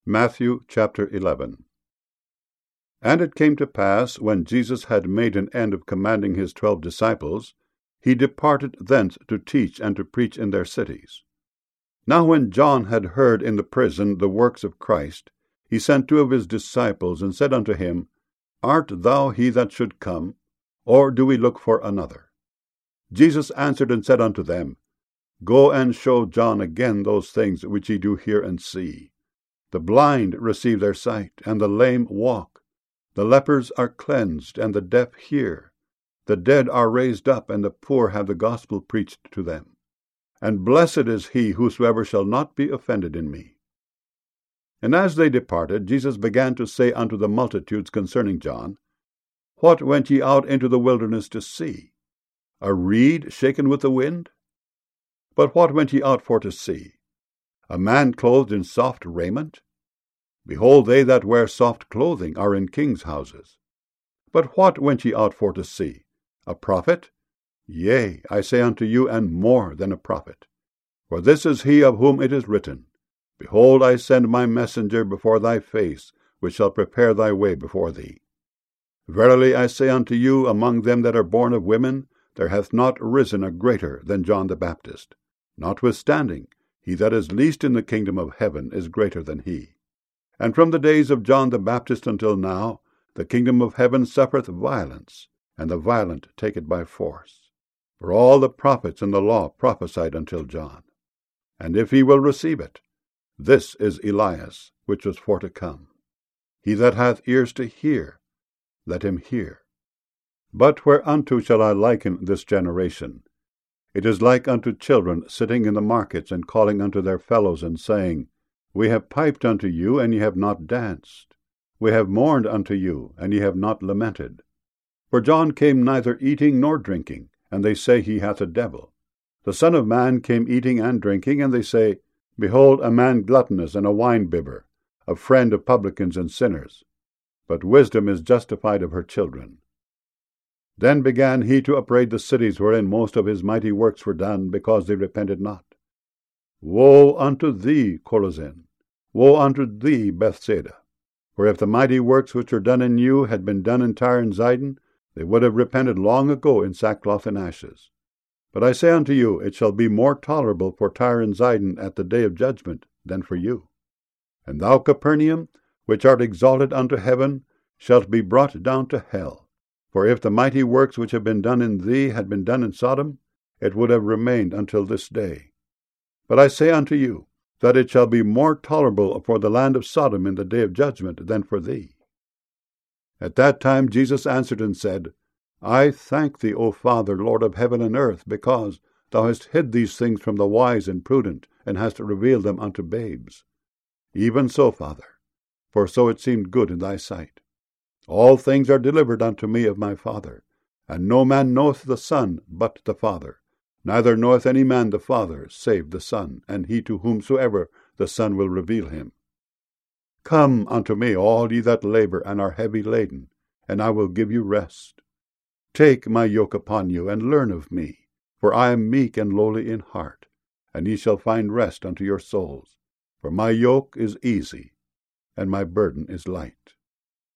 Matthew chapter 11. And it came to pass, when Jesus had made an end of commanding his 12 disciples, he departed thence to teach and to preach in their cities. Now when John had heard in the prison the works of Christ, he sent 2 of his disciples, and said unto him, Art thou he that should come, or do we look for another? Jesus answered and said unto them, Go and show John again those things which ye do hear and see. The blind receive their sight, and the lame walk. The lepers are cleansed, and the deaf hear. The dead are raised up, and the poor have the gospel preached to them. And blessed is he whosoever shall not be offended in me. And as they departed, Jesus began to say unto the multitudes concerning John, What went ye out into the wilderness to see? A reed shaken with the wind? But what went ye out for to see? A man clothed in soft raiment? Behold, they that wear soft clothing are in kings' houses. But what went ye out for to see? A prophet? Yea, I say unto you, and more than a prophet. For this is he of whom it is written, Behold, I send my messenger before thy face, which shall prepare thy way before thee. Verily I say unto you, among them that are born of women, there hath not risen a greater than John the Baptist. Notwithstanding, he that is least in the kingdom of heaven is greater than he. And from the days of John the Baptist until now, the kingdom of heaven suffereth violence, and the violent take it by force. For all the prophets and the law prophesied until John. And if he will receive it, this is Elias, which was for to come. He that hath ears to hear, let him hear. But whereunto shall I liken this generation? It is like unto children sitting in the markets, and calling unto their fellows, and saying, We have piped unto you, and ye have not danced. We have mourned unto you, and ye have not lamented. For John came neither eating nor drinking, and they say he hath a devil. The Son of Man came eating and drinking, and they say, Behold, a man gluttonous and a winebibber, a friend of publicans and sinners. But wisdom is justified of her children. Then began he to upbraid the cities wherein most of his mighty works were done, because they repented not. Woe unto thee, Chorazin! Woe unto thee, Bethsaida! For if the mighty works which are done in you had been done in Tyre and Zidon, they would have repented long ago in sackcloth and ashes. But I say unto you, it shall be more tolerable for Tyre and Zidon at the day of judgment than for you. And thou, Capernaum, which art exalted unto heaven, shalt be brought down to hell. For if the mighty works which have been done in thee had been done in Sodom, it would have remained until this day. But I say unto you, that it shall be more tolerable for the land of Sodom in the day of judgment than for thee. At that time Jesus answered and said, I thank thee, O Father, Lord of heaven and earth, because thou hast hid these things from the wise and prudent, and hast revealed them unto babes. Even so, Father, for so it seemed good in thy sight. All things are delivered unto me of my Father, and no man knoweth the Son but the Father, neither knoweth any man the Father, save the Son, and he to whomsoever the Son will reveal him. Come unto me, all ye that labor and are heavy laden, and I will give you rest. Take my yoke upon you, and learn of me, for I am meek and lowly in heart, and ye shall find rest unto your souls. For my yoke is easy, and my burden is light.